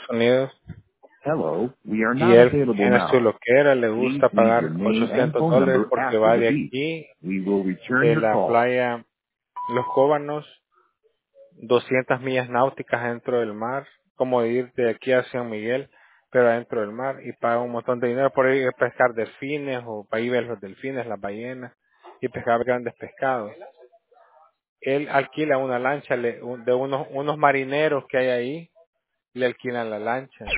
Unidos Hello, we are y not él available tiene su now. loquera, le Please gusta leave your pagar name and phone $800 number porque after va the de beep. aquí We will return de your la call. playa Los Cóbanos, 200 millas náuticas dentro del mar, como de ir de aquí a San Miguel, pero adentro del mar, y paga un montón de dinero por ir a pescar delfines o para ir a ver los delfines, las ballenas, y pescar grandes pescados. Él alquila una lancha de unos marineros que hay ahí, le alquilan la lancha.